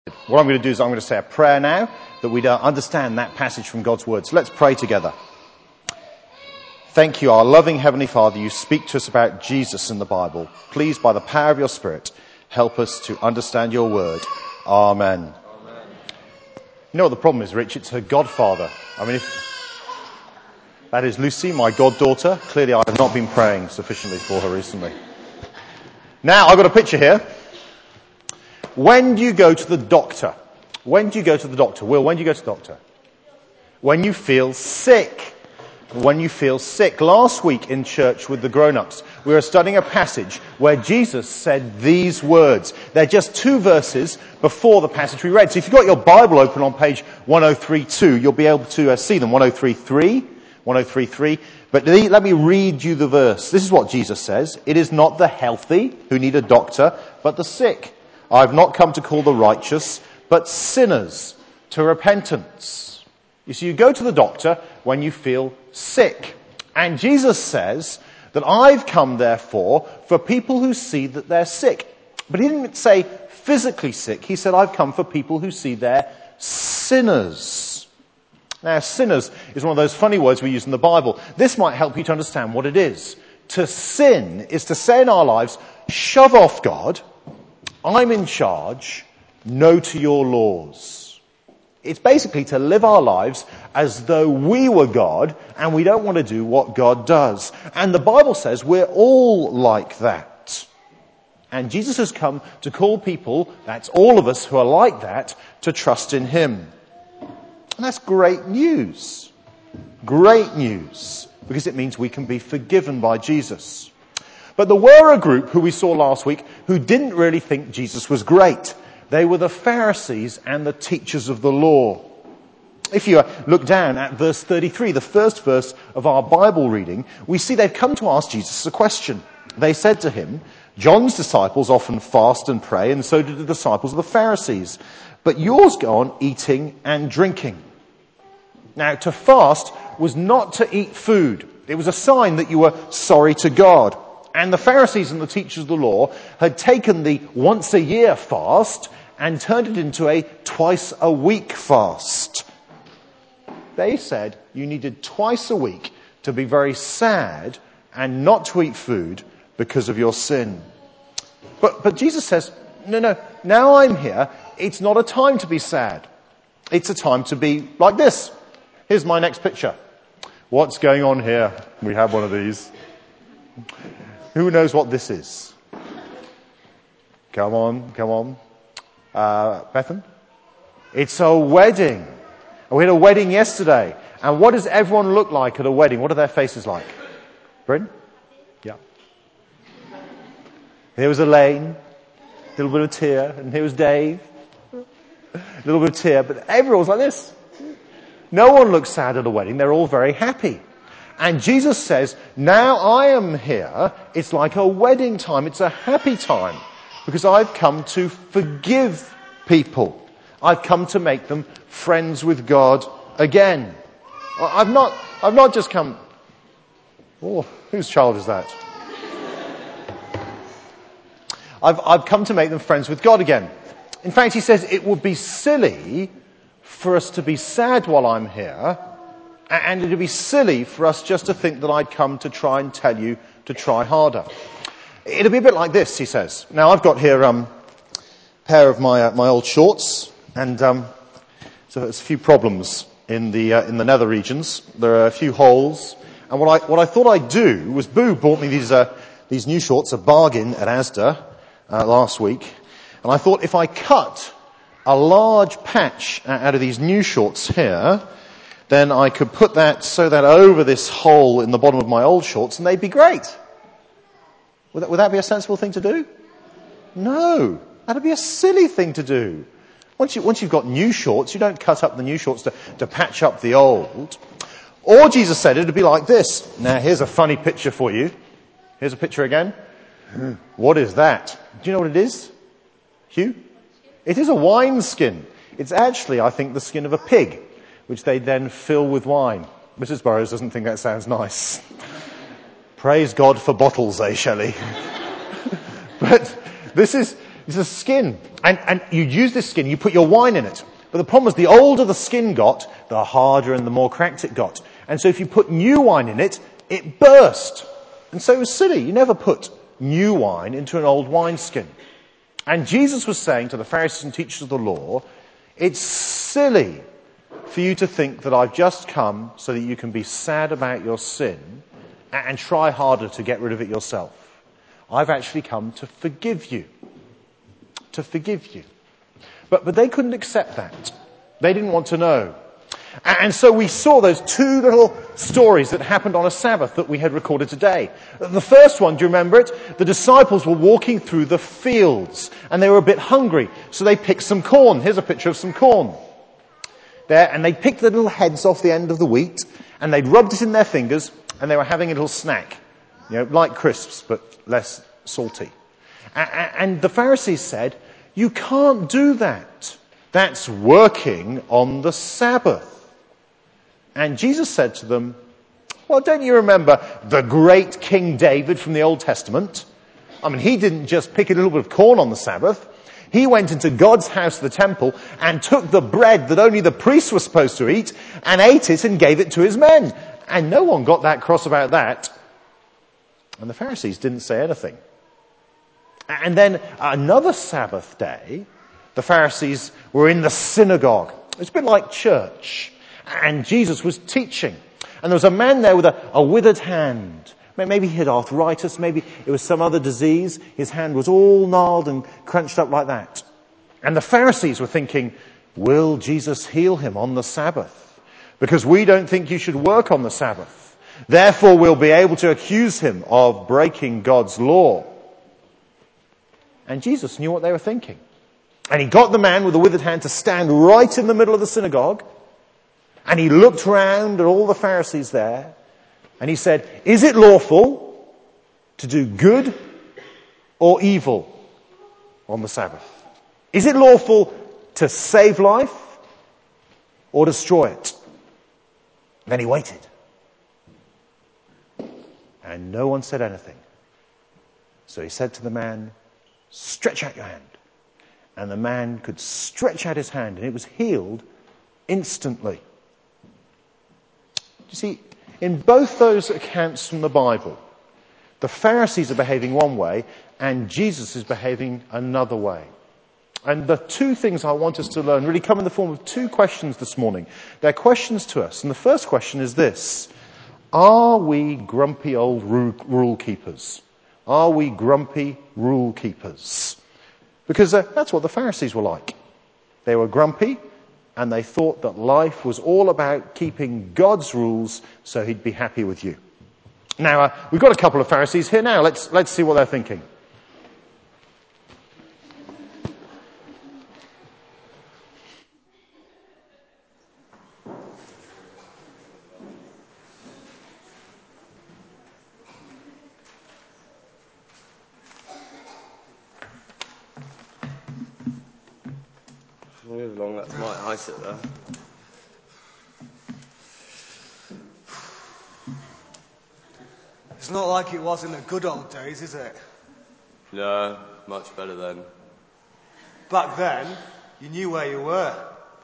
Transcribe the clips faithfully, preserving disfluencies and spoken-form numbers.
What I'm going to do is I'm going to say a prayer now that we understand that passage from God's Word. So let's pray together. Thank you, our loving Heavenly Father. You speak to us about Jesus in the Bible. Please, by the power of your Spirit, help us to understand your Word. Amen. Amen. You know what the problem is, Rich? It's her godfather. I mean, if that is Lucy, my goddaughter. Clearly, I have not been praying sufficiently for her recently. Now, I've got a picture here. When do you go to the doctor? When do you go to the doctor? Will, when do you go to the doctor? When you feel sick. When you feel sick. Last week in church with the grown-ups, we were studying a passage where Jesus said these words. They're just two verses before the passage we read. So if you've got your Bible open on page ten thirty-two, you'll be able to uh, see them. ten thirty-three, ten thirty-three. But let me read you the verse. This is what Jesus says. It is not the healthy who need a doctor, but the sick. I have not come to call the righteous, but sinners to repentance. You see, you go to the doctor when you feel sick. And Jesus says that I've come, therefore, for people who see that they're sick. But he didn't say physically sick. He said, I've come for people who see they're sinners. Now, sinners is one of those funny words we use in the Bible. This might help you to understand what it is. To sin is to say in our lives, shove off God. I'm in charge, no to your laws. It's basically to live our lives as though we were God and we don't want to do what God does. And the Bible says we're all like that. And Jesus has come to call people, that's all of us who are like that, to trust in him. And that's great news. Great news. Because it means we can be forgiven by Jesus. But there were a group who we saw last week who didn't really think Jesus was great. They were the Pharisees and the teachers of the law. If you look down at verse thirty-three, the first verse of our Bible reading, we see they've come to ask Jesus a question. They said to him, John's disciples often fast and pray, and so did the disciples of the Pharisees. But yours go on eating and drinking. Now, to fast was not to eat food. It was a sign that you were sorry to God. And the Pharisees and the teachers of the law had taken the once a year fast and turned it into a twice a week fast. They said you needed twice a week to be very sad and not to eat food because of your sin. But, but Jesus says, no, no, now I'm here. It's not a time to be sad. It's a time to be like this. Here's my next picture. What's going on here? We have one of these. Who knows what this is? Come on, come on. Uh, Bethan? It's a wedding. We had a wedding yesterday. And what does everyone look like at a wedding? What are their faces like? Bryn? Yeah. Here was Elaine. A little bit of tear. And here was Dave. A little bit of tear. But everyone's like this. No one looks sad at a wedding. They're all very happy. And Jesus says, now I am here. It's like a wedding time. It's a happy time because I've come to forgive people. I've come to make them friends with God again. I've not, I've not just come. Oh, whose child is that? I've, I've come to make them friends with God again. In fact, he says it would be silly for us to be sad while I'm here. And it would be silly for us just to think that I'd come to try and tell you to try harder. It'll be a bit like this, he says. Now, I've got here um, a pair of my uh, my old shorts, and um, so there's a few problems in the uh, in the nether regions. There are a few holes, and what I what I thought I'd do was, Boo bought me these uh, these new shorts, a bargain at Asda uh, last week, and I thought if I cut a large patch out of these new shorts here, then I could put that, sew that over this hole in the bottom of my old shorts, and they'd be great. Would that, would that be a sensible thing to do? No. That'd be a silly thing to do. Once, you, once you've got new shorts, you don't cut up the new shorts to, to patch up the old. Or Jesus said it'd be like this. Now, here's a funny picture for you. Here's a picture again. What is that? Do you know what it is? Hugh? It is a wineskin. It's actually, I think, the skin of a pig, which they then fill with wine. Missus Burrows doesn't think that sounds nice. Praise God for bottles, eh, Shelley? But this is It's a skin. And, and you'd use this skin, you put your wine in it. But the problem was the older the skin got, the harder and the more cracked it got. And so if you put new wine in it, it burst. And so it was silly. You never put new wine into an old wineskin. And Jesus was saying to the Pharisees and teachers of the law, it's silly for you to think that I've just come so that you can be sad about your sin and try harder to get rid of it yourself. I've actually come to forgive you. To forgive you. But, but they couldn't accept that. They didn't want to know. And so we saw those two little stories that happened on a Sabbath that we had recorded today. The first one, do you remember it? The disciples were walking through the fields and they were a bit hungry, so they picked some corn. Here's a picture of some corn. There, and they picked the little heads off the end of the wheat and they'd rubbed it in their fingers and they were having a little snack. You know, like crisps, but less salty. And the Pharisees said, you can't do that. That's working on the Sabbath. And Jesus said to them, well, don't you remember the great King David from the Old Testament? I mean, he didn't just pick a little bit of corn on the Sabbath. He went into God's house, the temple, and took the bread that only the priests were supposed to eat and ate it and gave it to his men. And no one got that cross about that. And the Pharisees didn't say anything. And then another Sabbath day, the Pharisees were in the synagogue. It's a bit like church. And Jesus was teaching. And there was a man there with a, a withered hand. Maybe he had arthritis. Maybe it was some other disease. His hand was all gnarled and crunched up like that. And the Pharisees were thinking, will Jesus heal him on the Sabbath? Because we don't think you should work on the Sabbath. Therefore, we'll be able to accuse him of breaking God's law. And Jesus knew what they were thinking. And he got the man with the withered hand to stand right in the middle of the synagogue. And he looked round at all the Pharisees there. And he said, is it lawful to do good or evil on the Sabbath? Is it lawful to save life or destroy it? Then he waited. And no one said anything. So he said to the man, stretch out your hand. And the man could stretch out his hand and it was healed instantly. You see, in both those accounts from the Bible, the Pharisees are behaving one way and Jesus is behaving another way. And the two things I want us to learn really come in the form of two questions this morning. They're questions to us. And the first question is this. Are we grumpy old rule keepers? Are we grumpy rule keepers? Because uh, that's what the Pharisees were like. They were grumpy. And they thought that life was all about keeping God's rules so he'd be happy with you. Now, uh, we've got a couple of Pharisees here now. Let's, let's see what they're thinking. Move along, that's my high sit there. It's not like it was in the good old days, is it? No, much better then. Back then, you knew where you were.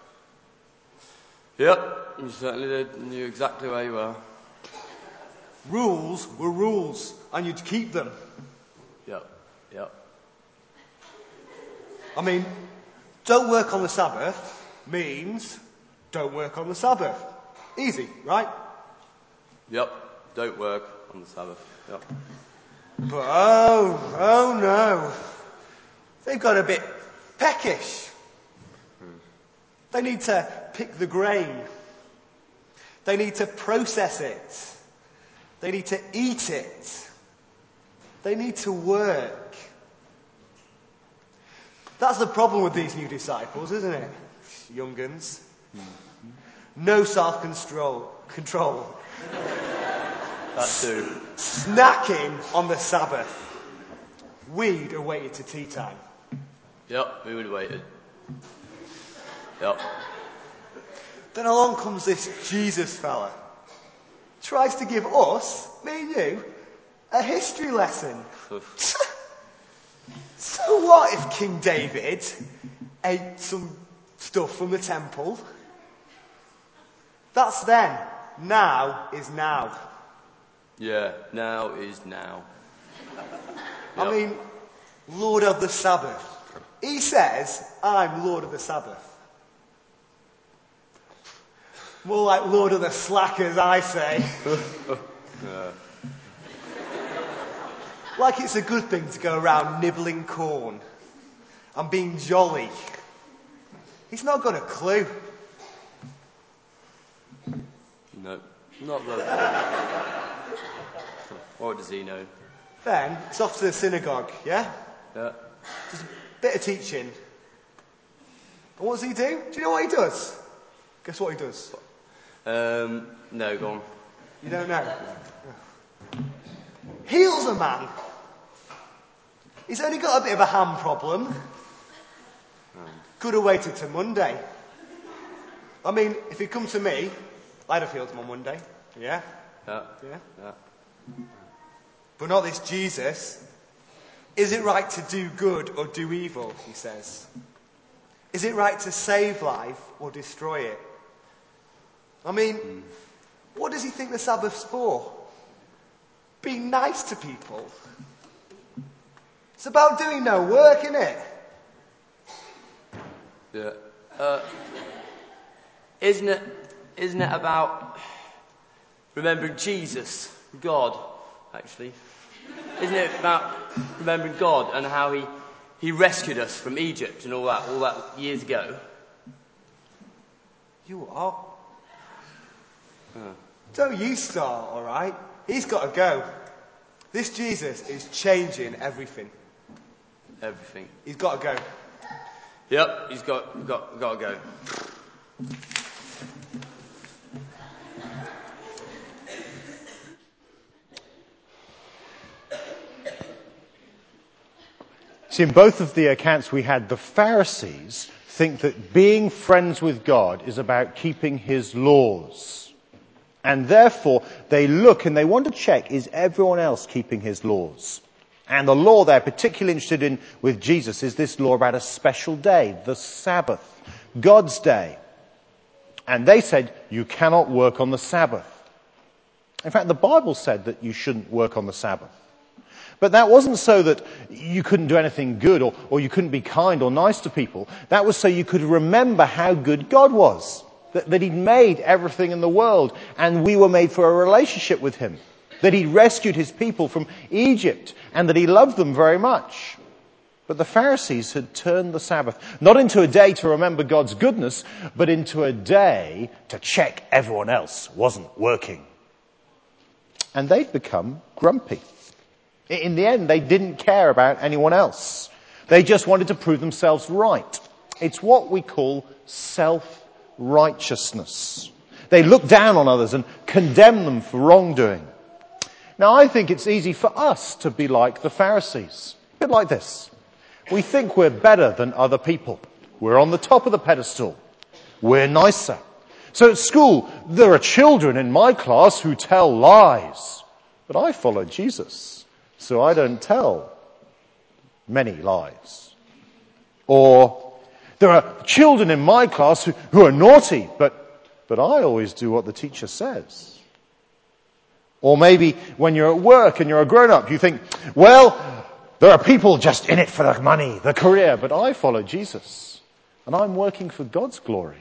Yep, you certainly did. You knew exactly where you were. Rules were rules, and you'd keep them. Yep, yep. I mean, don't work on the Sabbath means don't work on the Sabbath. Easy, right? Yep, don't work on the Sabbath. Yep. But oh, oh no. They've got a bit peckish. Hmm. They need to pick the grain. They need to process it. They need to eat it. They need to work. That's the problem with these new disciples, isn't it? Young'uns. Mm-hmm. No self-control. Control. That too. Snacking on the Sabbath. We'd have waited to tea time. Yep, we would have waited. Yep. Then along comes this Jesus fella. Tries to give us, me and you, a history lesson. So what if King David ate some stuff from the temple? That's then. Now is now. Yeah, now is now. I Yep. mean, Lord of the Sabbath. He says, I'm Lord of the Sabbath. More like Lord of the Slackers, I say. Yeah. Like it's a good thing to go around nibbling corn and being jolly. He's not got a clue. No, not really. What does he know? Then it's off to the synagogue, yeah? Yeah. Just a bit of teaching. And what does he do? Do you know what he does? Guess what he does? Um, no, go on. You don't know? Heals a man. He's only got a bit of a ham problem. Could have waited till Monday. I mean, if he'd come to me, I'd have healed him on Monday. Yeah? Yeah. Yeah? Yeah. But not this Jesus. Is it right to do good or do evil, he says? Is it right to save life or destroy it? I mean, mm. what does he think the Sabbath's for? Being nice to people. It's about doing no work, isn't it? Yeah. Uh, isn't it, isn't it about remembering Jesus, God, actually? Isn't it about remembering God and how he, he rescued us from Egypt and all that, all that years ago? You are. Huh. Don't you start, alright? He's got to go. This Jesus is changing everything. Everything. He's got to go. Yep, he's got, got, got to go. See, in both of the accounts we had, the Pharisees think that being friends with God is about keeping his laws. And therefore, they look and they want to check, is everyone else keeping his laws? And the law they're particularly interested in with Jesus is this law about a special day, the Sabbath, God's day. And they said, you cannot work on the Sabbath. In fact, the Bible said that you shouldn't work on the Sabbath. But that wasn't so that you couldn't do anything good or, or you couldn't be kind or nice to people. That was so you could remember how good God was, that, that he'd made everything in the world and we were made for a relationship with him, that he'd rescued his people from Egypt and that he loved them very much. But the Pharisees had turned the Sabbath not into a day to remember God's goodness, but into a day to check everyone else wasn't working. And they'd become grumpy. In the end, they didn't care about anyone else. They just wanted to prove themselves right. It's what we call self-righteousness. They look down on others and condemn them for wrongdoing. Now, I think it's easy for us to be like the Pharisees. A bit like this. We think we're better than other people. We're on the top of the pedestal. We're nicer. So at school, there are children in my class who tell lies. But I follow Jesus. So I don't tell many lies. Or there are children in my class who, who are naughty, but, but I always do what the teacher says. Or maybe when you're at work and you're a grown-up, you think, well, there are people just in it for the money, the career, but I follow Jesus and I'm working for God's glory.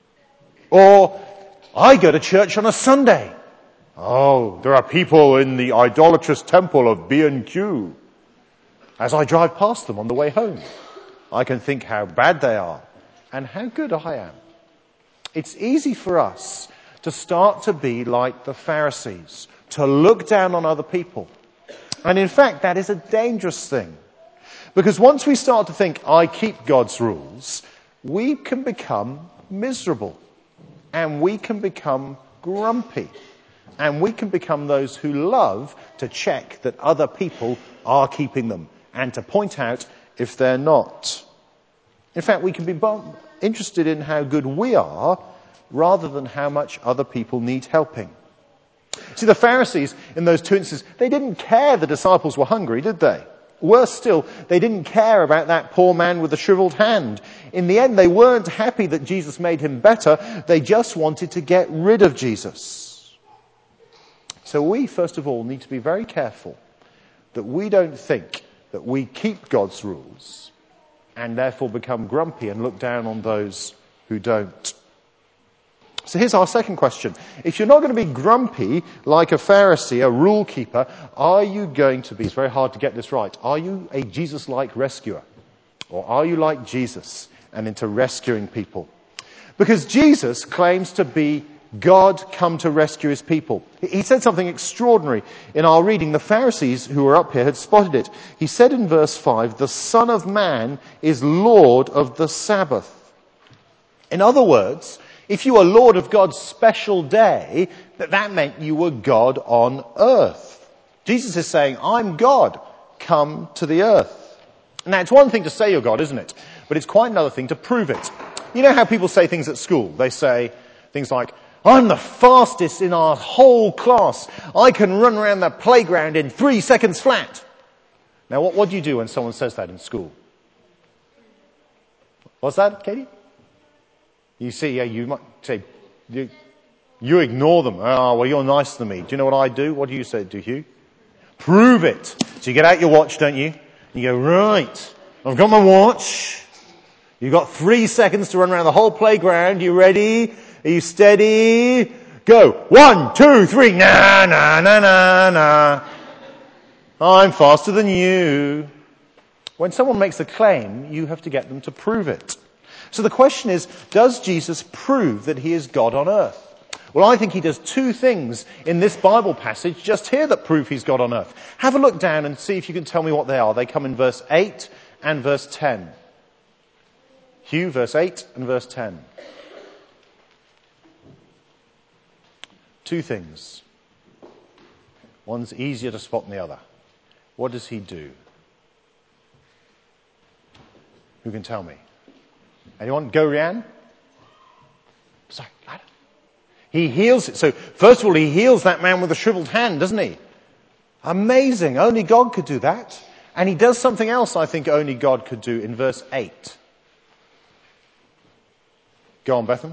Or I go to church on a Sunday. Oh, there are people in the idolatrous temple of B and Q. As I drive past them on the way home, I can think how bad they are and how good I am. It's easy for us to start to be like the Pharisees, to look down on other people. And in fact, that is a dangerous thing. Because once we start to think, I keep God's rules, we can become miserable. And we can become grumpy. And we can become those who love to check that other people are keeping them and to point out if they're not. In fact, we can be interested in how good we are rather than how much other people need helping. See, the Pharisees in those two instances, they didn't care the disciples were hungry, did they? Worse still, they didn't care about that poor man with the shriveled hand. In the end, they weren't happy that Jesus made him better. They just wanted to get rid of Jesus. So we, first of all, need to be very careful that we don't think that we keep God's rules and therefore become grumpy and look down on those who don't. So here's our second question. If you're not going to be grumpy like a Pharisee, a rule keeper, are you going to be, it's very hard to get this right, are you a Jesus-like rescuer? Or are you like Jesus and into rescuing people? Because Jesus claims to be God come to rescue his people. He said something extraordinary in our reading. The Pharisees who were up here had spotted it. He said in verse five, the Son of Man is Lord of the Sabbath. In other words, if you were Lord of God's special day, that that meant you were God on earth. Jesus is saying, I'm God, come to the earth. Now, it's one thing to say you're God, isn't it? But it's quite another thing to prove it. You know how people say things at school? They say things like, I'm the fastest in our whole class. I can run around the playground in three seconds flat. Now, what, what do you do when someone says that in school? What's that, Katie? You see, yeah, you might say, you, you ignore them. Oh, well, you're nicer than me. Do you know what I do? What do you say, do you? Prove it. So you get out your watch, don't you? You go, right, I've got my watch. You've got three seconds to run around the whole playground. You ready? Are you steady? Go. One, two, three. Nah, nah, nah, nah, nah. I'm faster than you. When someone makes a claim, you have to get them to prove it. So the question is, does Jesus prove that he is God on earth? Well, I think he does two things in this Bible passage just here that prove he's God on earth. Have a look down and see if you can tell me what they are. They come in verse eight and verse ten. Hugh, verse eight and verse ten. Two things. One's easier to spot than the other. What does he do? Who can tell me? Anyone? Go, Rianne? Sorry, Adam. He heals it. So, first of all, he heals that man with a shriveled hand, doesn't he? Amazing. Only God could do that. And he does something else I think only God could do in verse eight. Go on, Bethan.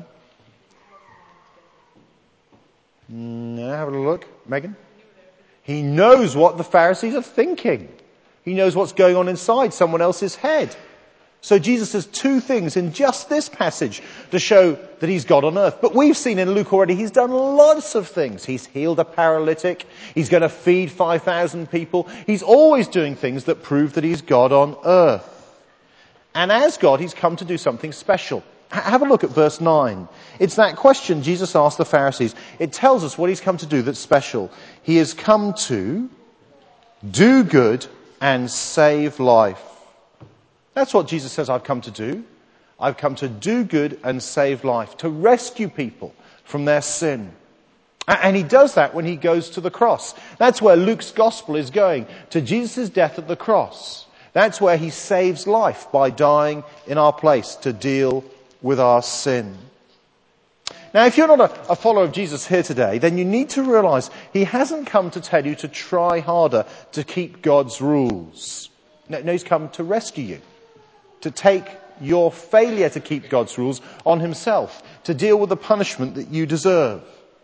No, have a look. Megan? He knows what the Pharisees are thinking. He knows what's going on inside someone else's head. So Jesus does two things in just this passage to show that he's God on earth. But we've seen in Luke already he's done lots of things. He's healed a paralytic. He's going to feed five thousand people. He's always doing things that prove that he's God on earth. And as God, he's come to do something special. Have a look at verse nine. It's that question Jesus asked the Pharisees. It tells us what he's come to do that's special. He has come to do good and save life. That's what Jesus says I've come to do. I've come to do good and save life, to rescue people from their sin. And he does that when he goes to the cross. That's where Luke's gospel is going, to Jesus' death at the cross. That's where he saves life by dying in our place to deal with our sin. Now, if you're not a, a follower of Jesus here today, then you need to realize he hasn't come to tell you to try harder to keep God's rules. No, no, he's come to rescue you, to take your failure to keep God's rules on himself, to deal with the punishment that you deserve.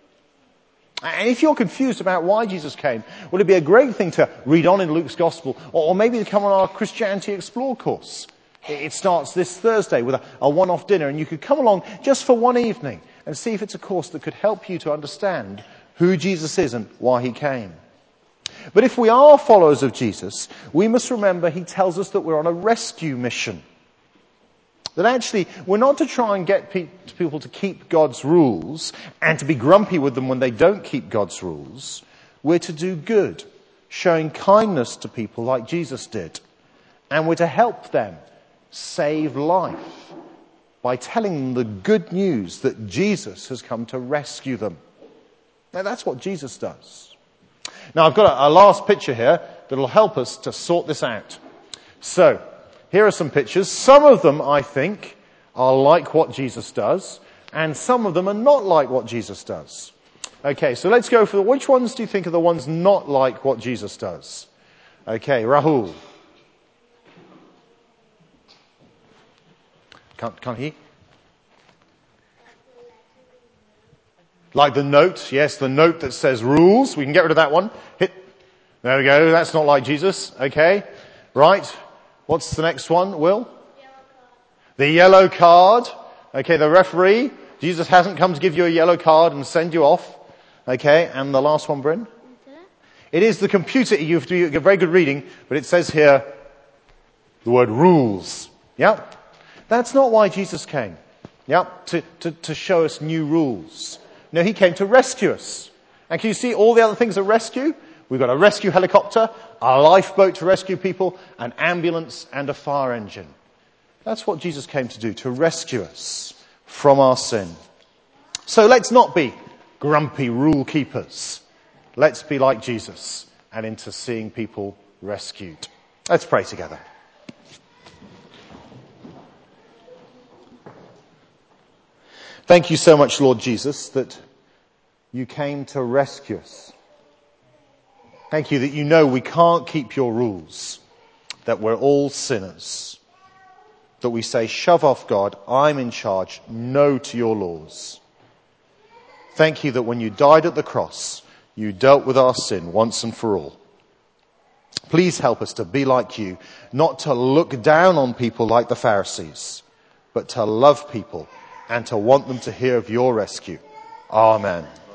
And if you're confused about why Jesus came, well, it'd be a great thing to read on in Luke's Gospel, or maybe to come on our Christianity Explore course. It starts this Thursday with a, a one-off dinner, and you could come along just for one evening and see if it's a course that could help you to understand who Jesus is and why he came. But if we are followers of Jesus, we must remember he tells us that we're on a rescue mission. That actually, we're not to try and get pe- people to keep God's rules and to be grumpy with them when they don't keep God's rules. We're to do good, showing kindness to people like Jesus did. And we're to help them save life by telling them the good news that Jesus has come to rescue them. Now, that's what Jesus does. Now, I've got a, a last picture here that will help us to sort this out. So, here are some pictures. Some of them, I think, are like what Jesus does, and some of them are not like what Jesus does. Okay, so let's go for which ones do you think are the ones not like what Jesus does? Okay, Rahul. Can't, can't he? Like the note, yes, the note that says rules. We can get rid of that one. Hit. There we go. That's not like Jesus. Okay. Right. What's the next one, Will? The yellow card. Okay, the referee. Jesus hasn't come to give you a yellow card and send you off. Okay, and the last one, Bryn? It is the computer. You have to do very good reading, but it says here the word rules. Yeah? That's not why Jesus came. Yeah? To, to, to show us new rules. No, he came to rescue us. And can you see all the other things that rescue? We've got a rescue helicopter, a lifeboat to rescue people, an ambulance and a fire engine. That's what Jesus came to do, to rescue us from our sin. So let's not be grumpy rule keepers. Let's be like Jesus and into seeing people rescued. Let's pray together. Thank you so much, Lord Jesus, that you came to rescue us. Thank you that you know we can't keep your rules, that we're all sinners, that we say, shove off God, I'm in charge, no to your laws. Thank you that when you died at the cross, you dealt with our sin once and for all. Please help us to be like you, not to look down on people like the Pharisees, but to love people and to want them to hear of your rescue. Amen.